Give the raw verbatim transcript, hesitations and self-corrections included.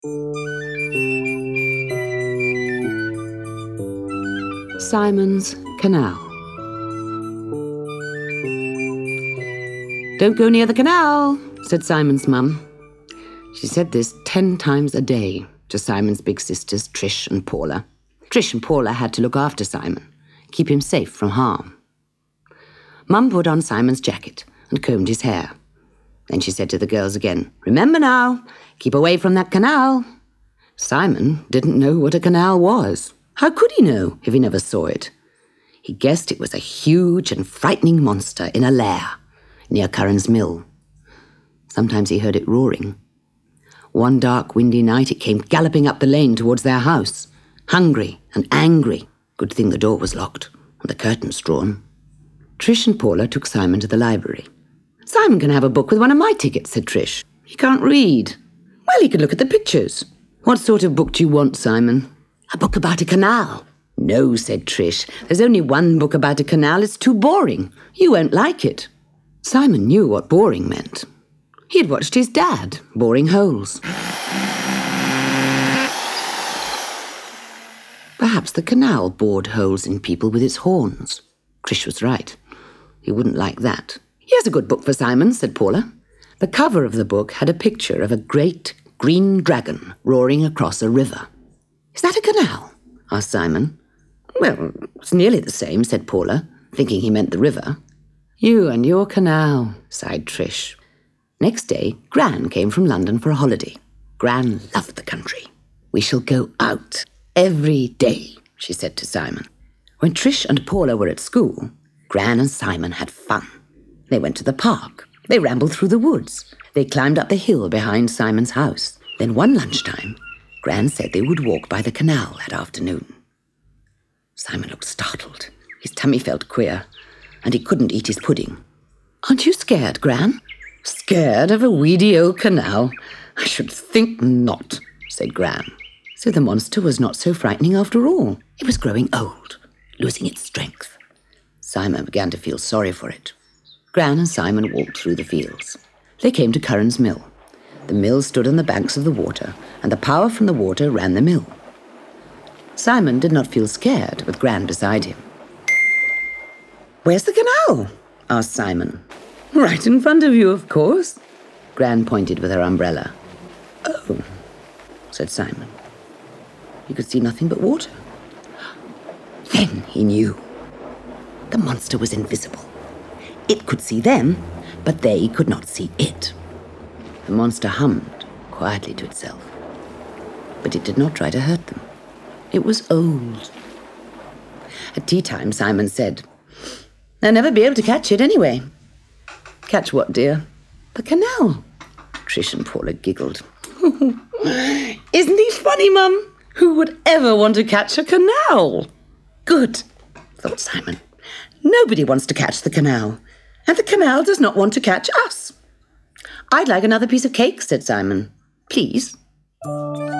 Simon's Canal. "Don't go near the canal," said Simon's mum. She said this ten times a day to Simon's big sisters, Trish and Paula. Trish and Paula had to look after Simon, keep him safe from harm. Mum put on Simon's jacket and combed his hair. Then she said to the girls again, "Remember now, keep away from that canal." Simon didn't know what a canal was. How could he know if he never saw it? He guessed it was a huge and frightening monster in a lair near Curran's Mill. Sometimes he heard it roaring. One dark, windy night it came galloping up the lane towards their house, hungry and angry. Good thing the door was locked and the curtains drawn. Trish and Paula took Simon to the library. "Simon can have a book with one of my tickets," said Trish. "He can't read." "Well, he can look at the pictures." "What sort of book do you want, Simon?" "A book about a canal." "No," said Trish. "There's only one book about a canal. It's too boring. You won't like it." Simon knew what boring meant. He had watched his dad boring holes. Perhaps the canal bored holes in people with its horns. Trish was right. He wouldn't like that. "Here's a good book for Simon," said Paula. The cover of the book had a picture of a great green dragon roaring across a river. "Is that a canal?" asked Simon. "Well, it's nearly the same," said Paula, thinking he meant the river. "You and your canal," sighed Trish. Next day, Gran came from London for a holiday. Gran loved the country. "We shall go out every day," she said to Simon. When Trish and Paula were at school, Gran and Simon had fun. They went to the park. They rambled through the woods. They climbed up the hill behind Simon's house. Then one lunchtime, Gran said they would walk by the canal that afternoon. Simon looked startled. His tummy felt queer, and he couldn't eat his pudding. "Aren't you scared, Gran?" "Scared of a weedy old canal? I should think not," said Gran. So the monster was not so frightening after all. It was growing old, losing its strength. Simon began to feel sorry for it. Gran and Simon walked through the fields. They came to Curran's Mill. The mill stood on the banks of the water, and the power from the water ran the mill. Simon did not feel scared with Gran beside him. "Where's the canal?" asked Simon. "Right in front of you, of course." Gran pointed with her umbrella. "Oh," said Simon. He could see nothing but water. Then he knew. The monster was invisible. It could see them, but they could not see it. The monster hummed quietly to itself, but it did not try to hurt them. It was old. At tea time, Simon said, "They'll never be able to catch it anyway." "Catch what, dear?" "The canal." Trish and Paula giggled. "Isn't he funny, Mum? Who would ever want to catch a canal?" "Good," thought Simon. "Nobody wants to catch the canal, and the canal does not want to catch us." "I'd like another piece of cake," said Simon. "Please."